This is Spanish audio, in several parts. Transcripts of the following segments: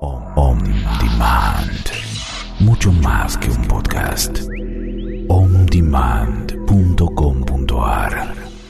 On Demand. Mucho más que un podcast. ondemand.com.ar.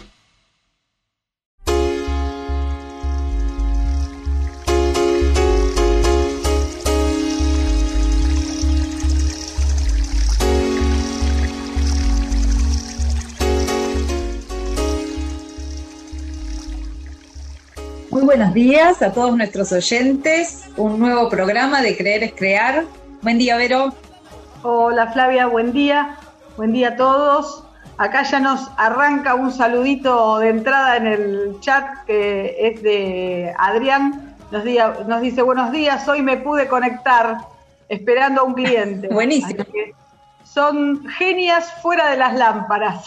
Muy buenos días a todos nuestros oyentes. Un nuevo programa de Creer es Crear. Buen día, Vero. Hola, Flavia, buen día. Buen día a todos. Acá ya nos arranca un saludito de entrada en el chat que es de Adrián. Nos dice, buenos días, hoy me pude conectar esperando a un cliente. Buenísimo. Así que son genias fuera de las lámparas.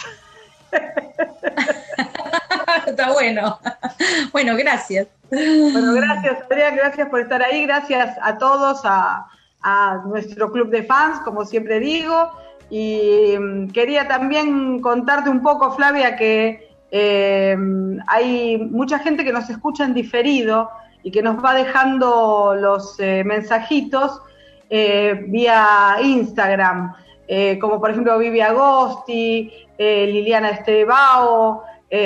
Está bueno. Bueno, gracias. Bueno, gracias, Adrián, gracias por estar ahí. Gracias a todos, a nuestro club de fans, como siempre digo. Y quería también contarte un poco, Flavia, que hay mucha gente que nos escucha en diferido y que nos va dejando los mensajitos vía Instagram, como por ejemplo Vivi Agosti, Liliana Estebao.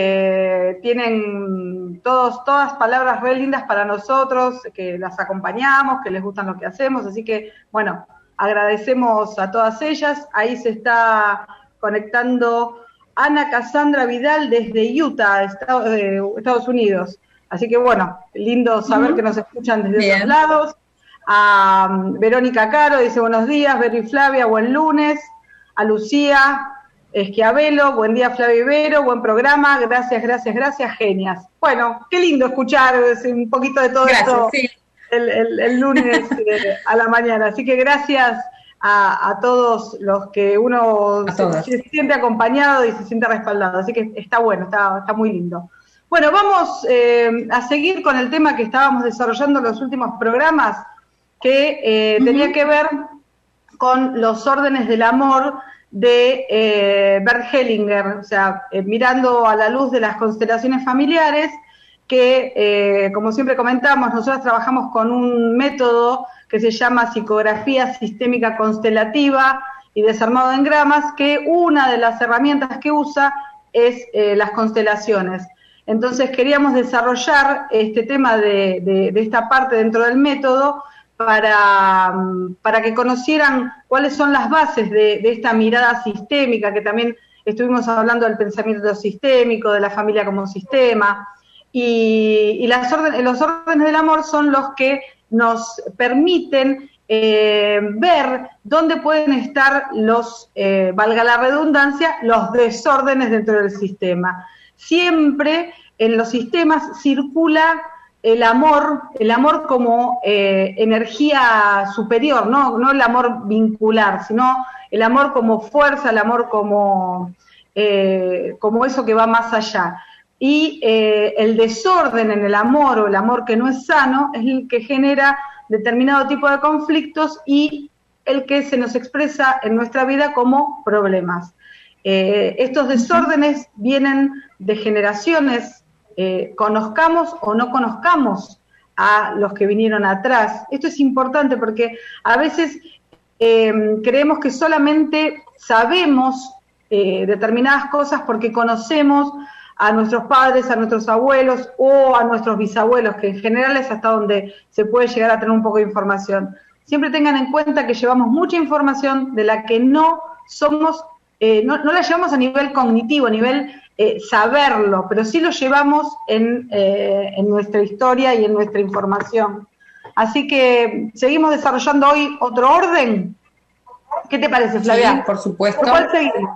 Tienen todas palabras re lindas para nosotros, que las acompañamos, que les gustan lo que hacemos, así que bueno, agradecemos a todas ellas. Ahí se está conectando Ana Cassandra Vidal desde Utah, Estados Unidos, así que bueno, lindo saber que nos escuchan desde otros lados. A Verónica Caro dice buenos días, Vero y Flavia, buen lunes. A Lucía Esquiavelo, buen día Flavia y Vero, buen programa, gracias, genias. Bueno, qué lindo escuchar un poquito de todo esto sí. el lunes a la mañana, así que gracias a todos los que uno se siente acompañado y se siente respaldado, así que está bueno, está muy lindo. Bueno, vamos a seguir con el tema que estábamos desarrollando en los últimos programas, que tenía que ver con los órdenes del amor de Bert Hellinger, o sea, mirando a la luz de las constelaciones familiares, que como siempre comentamos, nosotros trabajamos con un método que se llama psicografía sistémica constelativa y desarmado de engramas, que una de las herramientas que usa es las constelaciones. Entonces queríamos desarrollar este tema de esta parte dentro del método para que conocieran cuáles son las bases de esta mirada sistémica, que también estuvimos hablando del pensamiento sistémico, de la familia como sistema, y los órdenes del amor son los que nos permiten ver dónde pueden estar valga la redundancia, los desórdenes dentro del sistema. Siempre en los sistemas circula el amor como energía superior, no el amor vincular, sino el amor como fuerza, el amor como eso que va más allá. Y el desorden en el amor, o el amor que no es sano, es el que genera determinado tipo de conflictos y el que se nos expresa en nuestra vida como problemas. Estos desórdenes vienen de generaciones, conozcamos o no conozcamos a los que vinieron atrás. Esto es importante porque a veces creemos que solamente sabemos determinadas cosas porque conocemos a nuestros padres, a nuestros abuelos o a nuestros bisabuelos, que en general es hasta donde se puede llegar a tener un poco de información. Siempre tengan en cuenta que llevamos mucha información de la que no somos, no la llevamos a nivel cognitivo, a nivel saberlo, pero sí lo llevamos en nuestra historia y en nuestra información. Así que seguimos desarrollando hoy otro orden. ¿Qué te parece, Flavia? Sí, por supuesto. ¿Por cuál seguimos?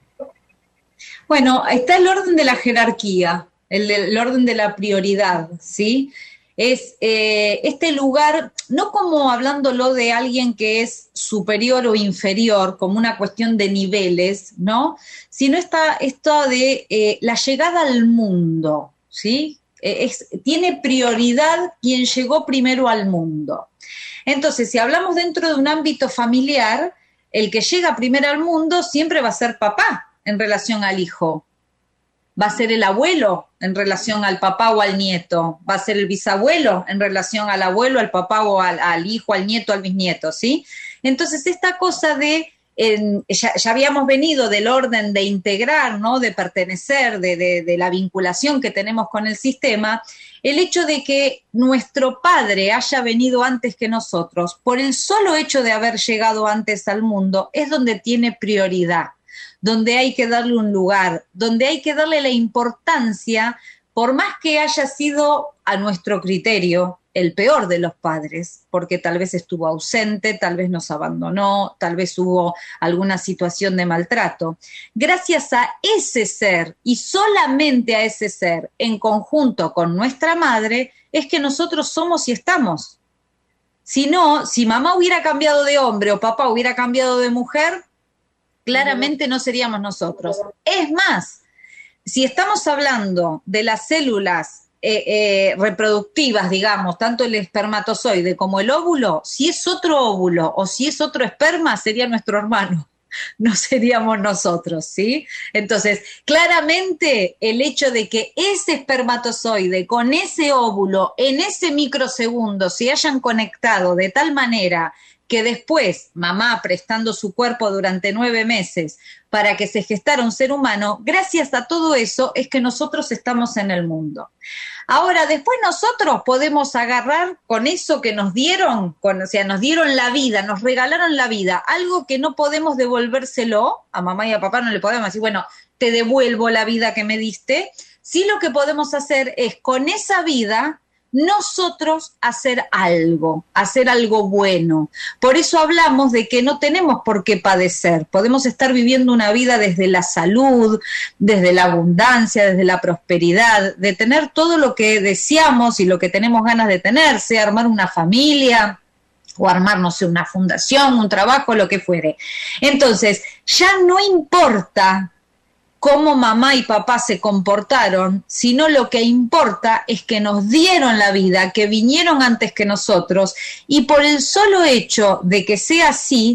Bueno, está el orden de la jerarquía, el orden de la prioridad, ¿sí? Es este lugar, no como hablándolo de alguien que es superior o inferior, como una cuestión de niveles, ¿no? Sino esto de la llegada al mundo, ¿sí? Tiene prioridad quien llegó primero al mundo. Entonces, si hablamos dentro de un ámbito familiar, el que llega primero al mundo siempre va a ser papá en relación al hijo. va a ser el abuelo en relación al papá o al nieto, va a ser el bisabuelo en relación al abuelo, al papá o al hijo, al nieto, al bisnieto, ¿sí? Entonces, esta cosa de, ya habíamos venido del orden de integrar, ¿no? De pertenecer, de la vinculación que tenemos con el sistema, el hecho de que nuestro padre haya venido antes que nosotros, por el solo hecho de haber llegado antes al mundo, es donde tiene prioridad, donde hay que darle un lugar, donde hay que darle la importancia, por más que haya sido a nuestro criterio el peor de los padres, porque tal vez estuvo ausente, tal vez nos abandonó, tal vez hubo alguna situación de maltrato. Gracias a ese ser y solamente a ese ser, en conjunto con nuestra madre, es que nosotros somos y estamos. Si no, si mamá hubiera cambiado de hombre o papá hubiera cambiado de mujer, claramente no seríamos nosotros. Es más, si estamos hablando de las células reproductivas, digamos, tanto el espermatozoide como el óvulo, si es otro óvulo o si es otro esperma, sería nuestro hermano, no seríamos nosotros, ¿sí? Entonces, claramente el hecho de que ese espermatozoide con ese óvulo en ese microsegundo se hayan conectado de tal manera que después mamá prestando su cuerpo durante 9 meses para que se gestara un ser humano, gracias a todo eso es que nosotros estamos en el mundo. Ahora, después nosotros podemos agarrar con eso que nos dieron, o sea, nos dieron la vida, nos regalaron la vida, algo que no podemos devolvérselo, a mamá y a papá no le podemos decir, bueno, te devuelvo la vida que me diste. Sí, lo que podemos hacer es con esa vida nosotros hacer algo bueno. Por eso hablamos de que no tenemos por qué padecer, podemos estar viviendo una vida desde la salud, desde la abundancia, desde la prosperidad, de tener todo lo que deseamos y lo que tenemos ganas de tener, sea armar una familia o armar, no sé, una fundación, un trabajo, lo que fuere. Entonces, ya no importa cómo mamá y papá se comportaron, sino lo que importa es que nos dieron la vida, que vinieron antes que nosotros, y por el solo hecho de que sea así,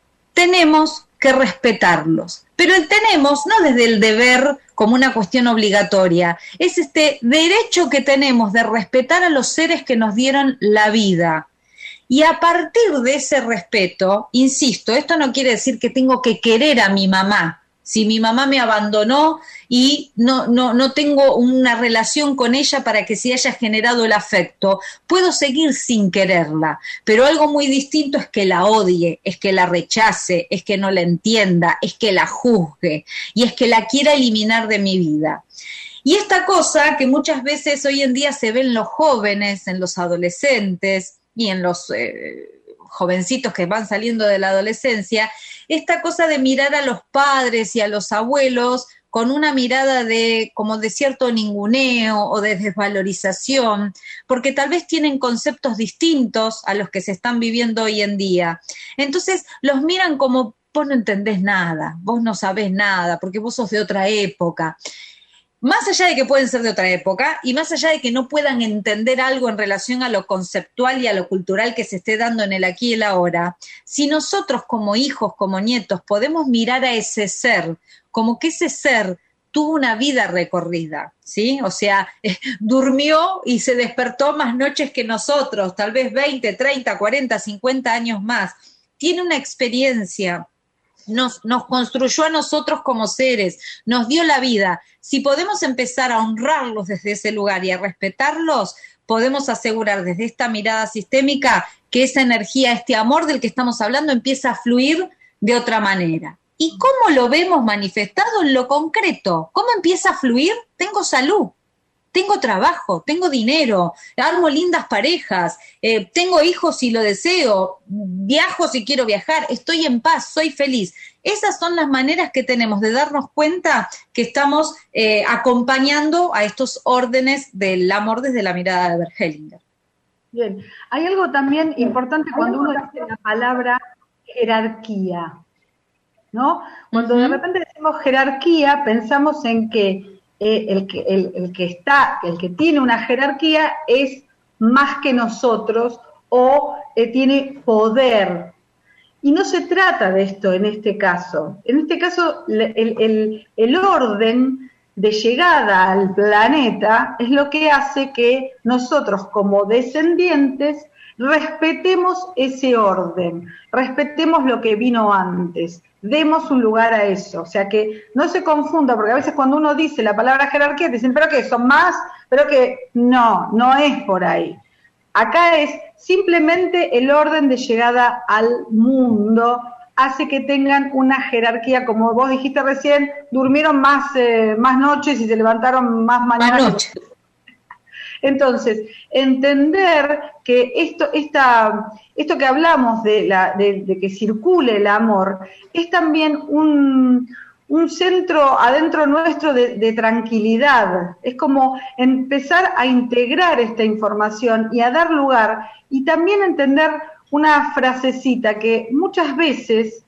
tenemos que respetarlos. Pero el tenemos no desde el deber como una cuestión obligatoria, es este derecho que tenemos de respetar a los seres que nos dieron la vida. Y a partir de ese respeto, insisto, esto no quiere decir que tengo que querer a mi mamá. Si mi mamá me abandonó y no tengo una relación con ella para que se haya generado el afecto, puedo seguir sin quererla, pero algo muy distinto es que la odie, es que la rechace, es que no la entienda, es que la juzgue y es que la quiera eliminar de mi vida. Y esta cosa que muchas veces hoy en día se ve en los jóvenes, en los adolescentes y en los jovencitos que van saliendo de la adolescencia, esta cosa de mirar a los padres y a los abuelos con una mirada de como de cierto ninguneo o de desvalorización, porque tal vez tienen conceptos distintos a los que se están viviendo hoy en día. Entonces los miran como, vos no entendés nada, vos no sabés nada, porque vos sos de otra época. Más allá de que pueden ser de otra época y más allá de que no puedan entender algo en relación a lo conceptual y a lo cultural que se esté dando en el aquí y el ahora, si nosotros como hijos, como nietos, podemos mirar a ese ser como que ese ser tuvo una vida recorrida, ¿sí? O sea, durmió y se despertó más noches que nosotros, tal vez 20, 30, 40, 50 años más. Tiene una experiencia. Nos construyó a nosotros como seres, nos dio la vida. Si podemos empezar a honrarlos desde ese lugar y a respetarlos, podemos asegurar desde esta mirada sistémica que esa energía, este amor del que estamos hablando empieza a fluir de otra manera. ¿Y cómo lo vemos manifestado en lo concreto? ¿Cómo empieza a fluir? Tengo salud. Tengo trabajo, tengo dinero, armo lindas parejas, tengo hijos si lo deseo, viajo si quiero viajar, estoy en paz, soy feliz. Esas son las maneras que tenemos de darnos cuenta que estamos acompañando a estos órdenes del amor desde la mirada de Bert Hellinger. Bien, hay algo también importante cuando uno dice la palabra jerarquía, ¿no? Cuando de repente decimos jerarquía, pensamos en que el que tiene una jerarquía es más que nosotros o tiene poder. Y no se trata de esto en este caso. En este caso, el orden de llegada al planeta es lo que hace que nosotros como descendientes respetemos ese orden, respetemos lo que vino antes, demos un lugar a eso, o sea que no se confunda, porque a veces cuando uno dice la palabra jerarquía te dicen, pero que son más, pero que no es por ahí. Acá es simplemente el orden de llegada al mundo, hace que tengan una jerarquía, como vos dijiste recién, durmieron más noches y se levantaron más mañana. Más noches. Entonces, entender que esto que hablamos de que circule el amor, es también un centro adentro nuestro de tranquilidad. Es como empezar a integrar esta información y a dar lugar, y también entender una frasecita que muchas veces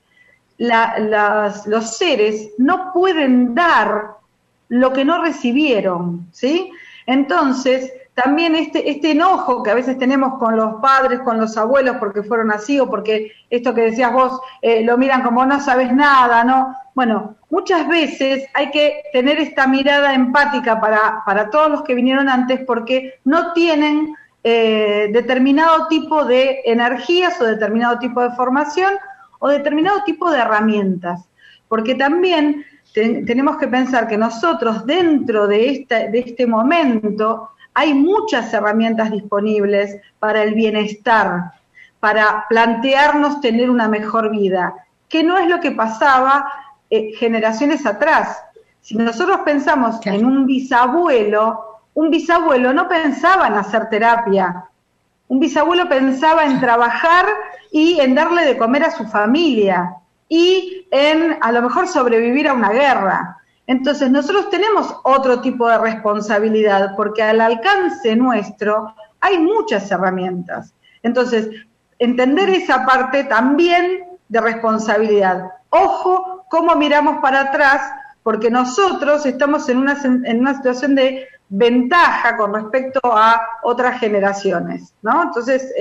los seres no pueden dar lo que no recibieron, ¿sí? Entonces, también este enojo que a veces tenemos con los padres, con los abuelos, porque fueron así, o porque esto que decías vos, lo miran como no sabes nada, ¿no? Bueno, muchas veces hay que tener esta mirada empática para todos los que vinieron antes, porque no tienen determinado tipo de energías o determinado tipo de formación o determinado tipo de herramientas, porque también tenemos que pensar que nosotros dentro de este momento hay muchas herramientas disponibles para el bienestar, para plantearnos tener una mejor vida, que no es lo que pasaba generaciones atrás. Si nosotros pensamos en un bisabuelo no pensaba en hacer terapia, un bisabuelo pensaba en trabajar y en darle de comer a su familia y en a lo mejor sobrevivir a una guerra. Entonces nosotros tenemos otro tipo de responsabilidad, porque al alcance nuestro hay muchas herramientas. Entonces, entender esa parte también de responsabilidad. Ojo cómo miramos para atrás, porque nosotros estamos en una situación de ventaja con respecto a otras generaciones, ¿no? Entonces,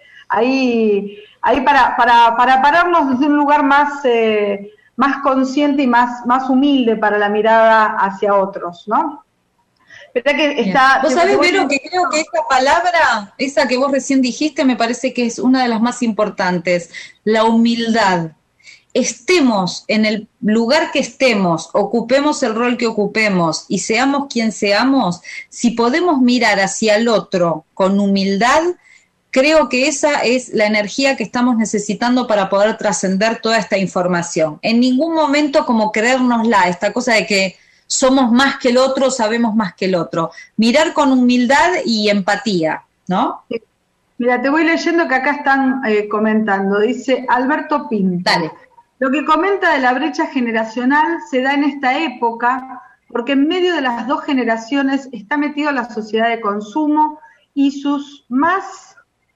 ahí para pararnos desde un lugar más consciente y más humilde para la mirada hacia otros, ¿no? ¿Verdad que está? Vos sabés, Vero, que creo que esa palabra, esa que vos recién dijiste, me parece que es una de las más importantes, la humildad. Estemos en el lugar que estemos, ocupemos el rol que ocupemos y seamos quien seamos, si podemos mirar hacia el otro con humildad, creo que esa es la energía que estamos necesitando para poder trascender toda esta información. En ningún momento como creérnosla, esta cosa de que somos más que el otro, sabemos más que el otro. Mirar con humildad y empatía, ¿no? Mira, te voy leyendo que acá están comentando. Dice Alberto Pinto. Dale. Lo que comenta de la brecha generacional se da en esta época porque en medio de las dos generaciones está metido la sociedad de consumo y sus más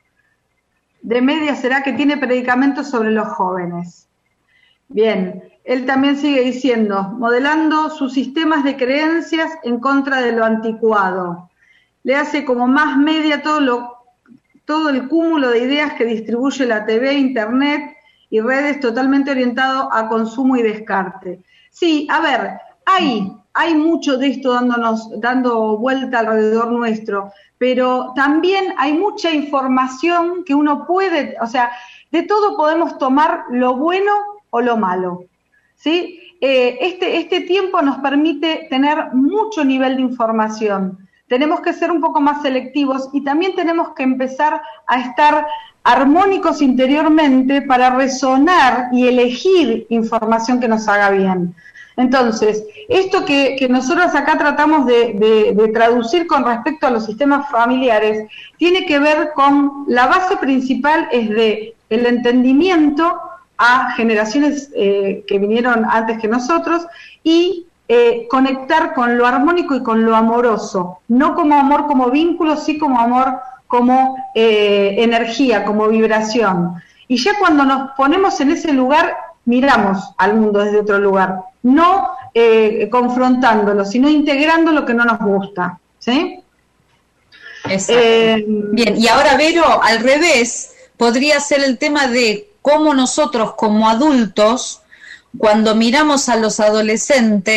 de media será que tiene predicamentos sobre los jóvenes. Bien, él también sigue diciendo, modelando sus sistemas de creencias en contra de lo anticuado. Le hace como más media todo el cúmulo de ideas que distribuye la TV, Internet y redes totalmente orientado a consumo y descarte. Sí, a ver, hay mucho de esto dando vuelta alrededor nuestro, pero también hay mucha información que uno puede, o sea, de todo podemos tomar lo bueno o lo malo, ¿sí? Este tiempo nos permite tener mucho nivel de información. Tenemos que ser un poco más selectivos y también tenemos que empezar a estar armónicos interiormente para resonar y elegir información que nos haga bien. Entonces, esto que nosotros acá tratamos de traducir con respecto a los sistemas familiares, tiene que ver con, la base principal es de el entendimiento a generaciones que vinieron antes que nosotros y conectar con lo armónico y con lo amoroso, no como amor como vínculo, sí como amor como energía, como vibración. Y ya cuando nos ponemos en ese lugar, miramos al mundo desde otro lugar, no confrontándolo, sino integrando lo que no nos gusta, ¿sí? Exacto. Bien, y ahora, Vero, al revés, podría ser el tema de cómo nosotros como adultos, cuando miramos a los adolescentes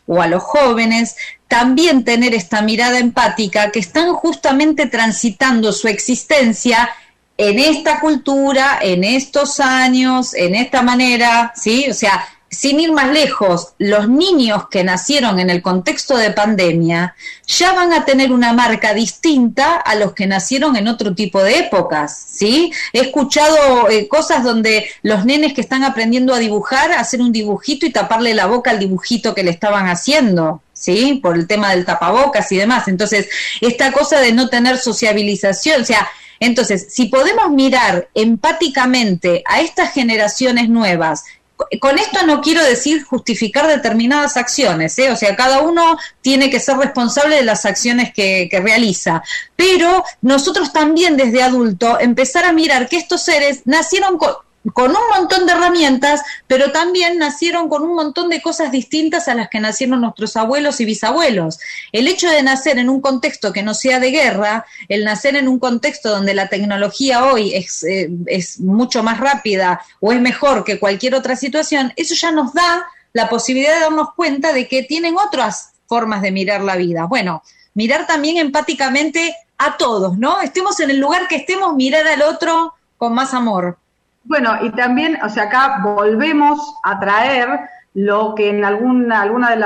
o a los jóvenes, también tener esta mirada empática, que están justamente transitando su existencia en esta cultura, en estos años, en esta manera, ¿sí? O sea, sin ir más lejos, los niños que nacieron en el contexto de pandemia ya van a tener una marca distinta a los que nacieron en otro tipo de épocas, ¿sí? He escuchado cosas donde los nenes que están aprendiendo a dibujar, hacer un dibujito y taparle la boca al dibujito que le estaban haciendo, ¿sí? Por el tema del tapabocas y demás. Entonces, esta cosa de no tener sociabilización, o sea, entonces, si podemos mirar empáticamente a estas generaciones nuevas, con esto no quiero decir justificar determinadas acciones, o sea, cada uno tiene que ser responsable de las acciones que realiza, pero nosotros también desde adulto empezar a mirar que estos seres nacieron con un montón de herramientas, pero también nacieron con un montón de cosas distintas a las que nacieron nuestros abuelos y bisabuelos. El hecho de nacer en un contexto que no sea de guerra, el nacer en un contexto donde la tecnología hoy es mucho más rápida o es mejor que cualquier otra situación, eso ya nos da la posibilidad de darnos cuenta de que tienen otras formas de mirar la vida. Bueno, mirar también empáticamente a todos, ¿no? Estemos en el lugar que estemos, mirar al otro con más amor. Bueno, y también, o sea, acá volvemos a traer lo que en alguna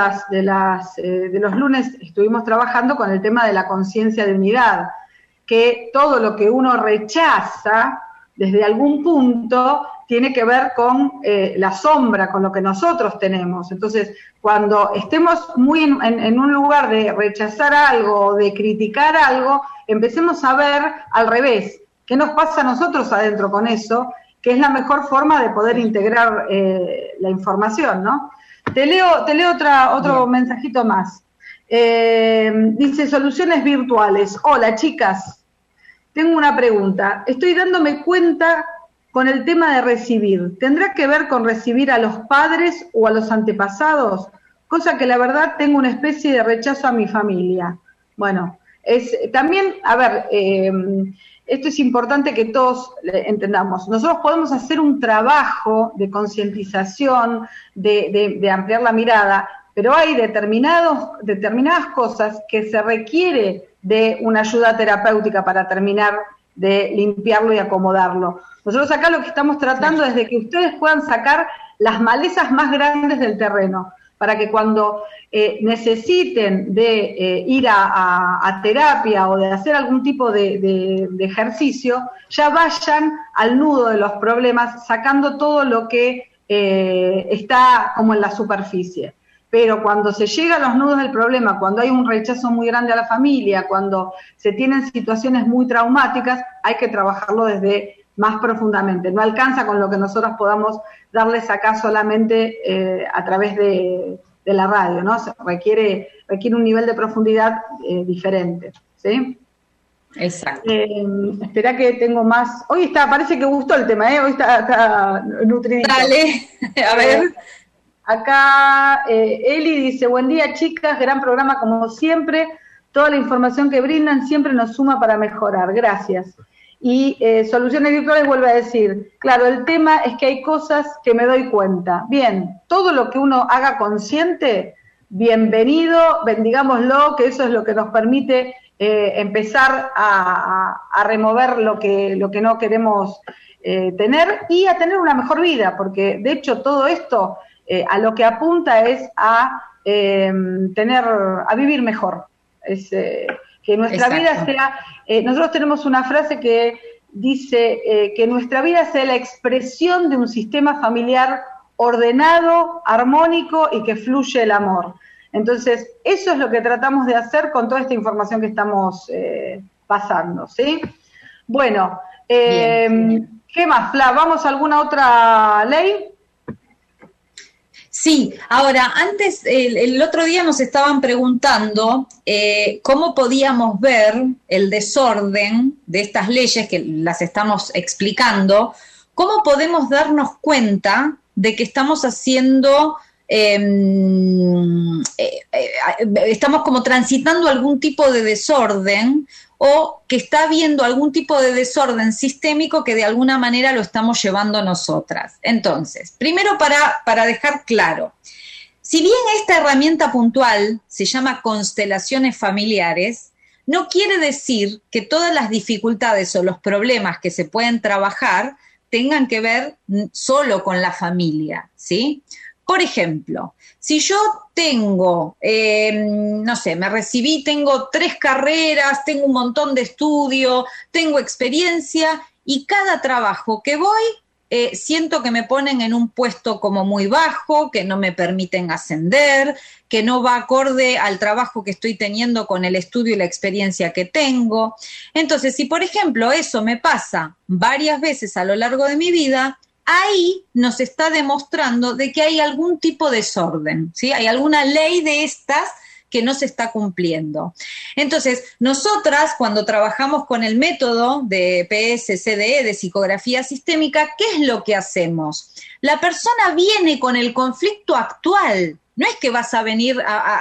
de los lunes estuvimos trabajando con el tema de la conciencia de unidad, que todo lo que uno rechaza desde algún punto tiene que ver con la sombra, con lo que nosotros tenemos. Entonces, cuando estemos muy en un lugar de rechazar algo, de criticar algo, empecemos a ver al revés, qué nos pasa a nosotros adentro con eso, que es la mejor forma de poder integrar la información, ¿no? Te leo otro mensajito más. Dice, soluciones virtuales. Hola, chicas. Tengo una pregunta. Estoy dándome cuenta con el tema de recibir. ¿Tendrá que ver con recibir a los padres o a los antepasados? Cosa que la verdad tengo una especie de rechazo a mi familia. Bueno, también, a ver... esto es importante que todos entendamos. Nosotros podemos hacer un trabajo de concientización, de ampliar la mirada, pero hay determinadas cosas que se requiere de una ayuda terapéutica para terminar de limpiarlo y acomodarlo. Nosotros acá lo que estamos tratando es de que ustedes puedan sacar las malezas más grandes del terreno, para que cuando necesiten de ir a terapia o de hacer algún tipo de ejercicio, ya vayan al nudo de los problemas, sacando todo lo que está como en la superficie. Pero cuando se llega a los nudos del problema, cuando hay un rechazo muy grande a la familia, cuando se tienen situaciones muy traumáticas, hay que trabajarlo desde más profundamente. No alcanza con lo que nosotros podamos darles acá solamente a través de la radio, ¿no? Requiere un nivel de profundidad diferente, ¿sí? Exacto. Espera que tengo más. Hoy parece que gustó el tema, hoy está nutridito. Dale, a ver. Acá Eli dice, buen día chicas, gran programa como siempre, toda la información que brindan siempre nos suma para mejorar, gracias. Y Soluciones Virtuales vuelve a decir, claro, el tema es que hay cosas que me doy cuenta. Bien, todo lo que uno haga consciente, bienvenido, bendigámoslo, que eso es lo que nos permite empezar a remover lo que no queremos tener y a tener una mejor vida, porque de hecho todo esto a lo que apunta es a vivir mejor. Es que nuestra vida sea, nosotros tenemos una frase que dice que nuestra vida sea la expresión de un sistema familiar ordenado, armónico y que fluye el amor. Entonces, eso es lo que tratamos de hacer con toda esta información que estamos pasando, ¿sí? Bueno, ¿qué más, Fla? ¿Vamos a alguna otra ley? Sí, ahora, antes, el otro día nos estaban preguntando cómo podíamos ver el desorden de estas leyes, que las estamos explicando, cómo podemos darnos cuenta de que estamos haciendo, estamos como transitando algún tipo de desorden, o que está habiendo algún tipo de desorden sistémico que de alguna manera lo estamos llevando nosotras. Entonces, primero para dejar claro, Si bien esta herramienta puntual se llama constelaciones familiares, no quiere decir que todas las dificultades o los problemas que se pueden trabajar tengan que ver solo con la familia, ¿sí? Por ejemplo, si yo tengo, no sé, me recibí, tengo 3 carreras, tengo un montón de estudio, tengo experiencia y cada trabajo que voy, siento que me ponen en un puesto como muy bajo, que no me permiten ascender, que no va acorde al trabajo que estoy teniendo con el estudio y la experiencia que tengo. Entonces, si por ejemplo eso me pasa varias veces a lo largo de mi vida, ahí nos está demostrando de que hay algún tipo de desorden, ¿sí? Hay alguna ley de estas que no se está cumpliendo. Entonces, nosotras cuando trabajamos con el método de PSCDE, de psicografía sistémica, ¿qué es lo que hacemos? La persona viene con el conflicto actual, no es que vas a venir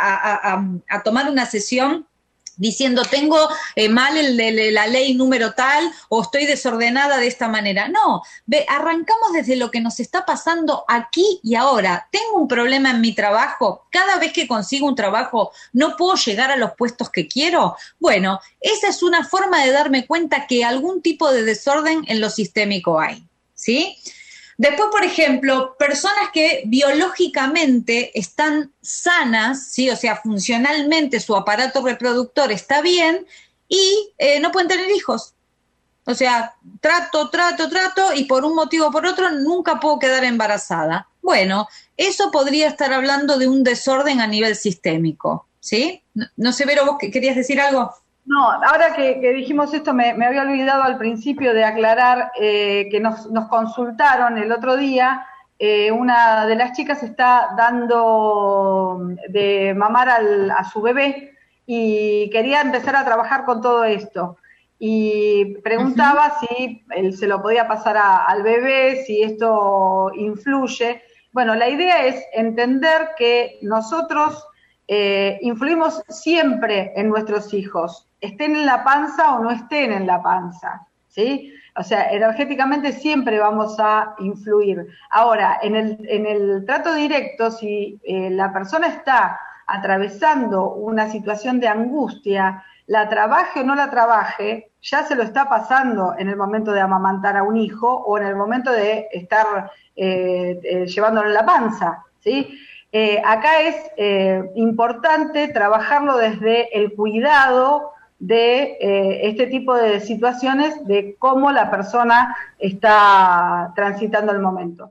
a tomar una sesión diciendo tengo mal la ley número tal o estoy desordenada de esta manera. No, arrancamos desde lo que nos está pasando aquí y ahora. Tengo un problema en mi trabajo, cada vez que consigo un trabajo no puedo llegar a los puestos que quiero. Bueno, esa es una forma de darme cuenta que algún tipo de desorden en lo sistémico hay, ¿sí? Después, por ejemplo, personas que biológicamente están sanas, ¿sí? O sea, funcionalmente su aparato reproductor está bien y no pueden tener hijos. O sea, trato y por un motivo o por otro nunca puedo quedar embarazada. Bueno, eso podría estar hablando de un desorden a nivel sistémico, ¿sí? No sé, Vero, ¿vos querías decir algo? No, ahora que dijimos esto, me había olvidado al principio de aclarar que nos consultaron el otro día. Una de las chicas está dando de mamar a su bebé y quería empezar a trabajar con todo esto. Y preguntaba si él se lo podía pasar al bebé, si esto influye. Bueno, la idea es entender que nosotros influimos siempre en nuestros hijos, estén en la panza o no estén en la panza, ¿sí? O sea, energéticamente siempre vamos a influir. Ahora, en el trato directo, si la persona está atravesando una situación de angustia, la trabaje o no la trabaje, ya se lo está pasando en el momento de amamantar a un hijo o en el momento de estar llevándolo en la panza, ¿sí? Acá es importante trabajarlo desde el cuidado de este tipo de situaciones, de cómo la persona está transitando el momento.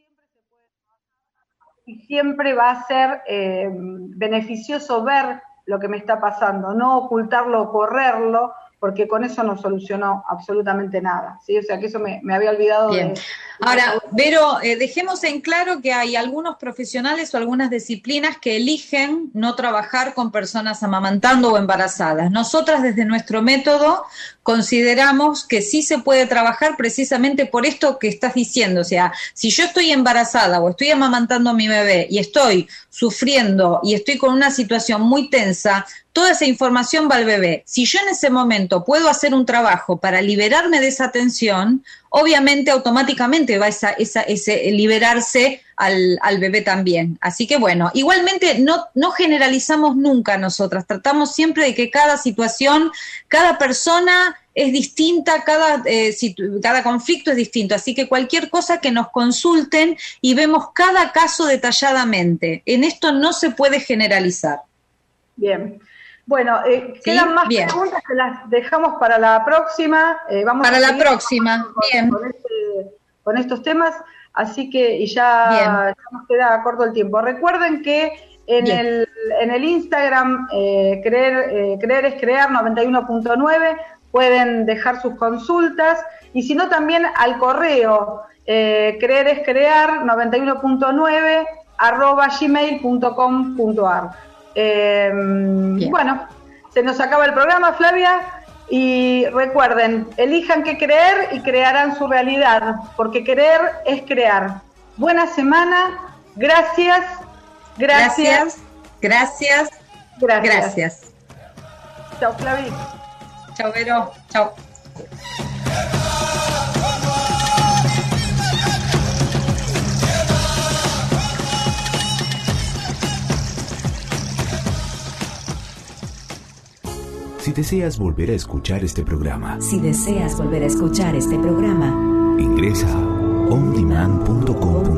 Y siempre va a ser beneficioso ver lo que me está pasando, no ocultarlo o correrlo, porque con eso no solucionó absolutamente nada, ¿sí? O sea que eso me había olvidado. Bien. Ahora, Vero, dejemos en claro que hay algunos profesionales o algunas disciplinas que eligen no trabajar con personas amamantando o embarazadas. Nosotras desde nuestro método consideramos que sí se puede trabajar precisamente por esto que estás diciendo. O sea, si yo estoy embarazada o estoy amamantando a mi bebé y estoy sufriendo y estoy con una situación muy tensa, toda esa información va al bebé. Si yo en ese momento puedo hacer un trabajo para liberarme de esa tensión, obviamente automáticamente va ese liberarse al bebé también. Así que bueno, igualmente no generalizamos nunca nosotras, tratamos siempre de que cada situación, cada persona es distinta, cada conflicto es distinto, así que cualquier cosa que nos consulten y vemos cada caso detalladamente. En esto no se puede generalizar. Bien. Bueno, quedan más preguntas que las dejamos para la próxima. Vamos para la próxima, bien. Con estos temas, así que ya nos queda corto el tiempo. Recuerden que en el Instagram, Creer es Crear 91.9, pueden dejar sus consultas, y si no también al correo Creer es Crear 91.9 @gmail.com.ar. Bueno, se nos acaba el programa, Flavia, y recuerden, elijan qué creer y crearán su realidad, porque creer es crear. Buena semana, gracias. Chao, Flavia. Chao, Vero. Chao. deseas volver a escuchar este programa, ingresa a ondemand.com.ar.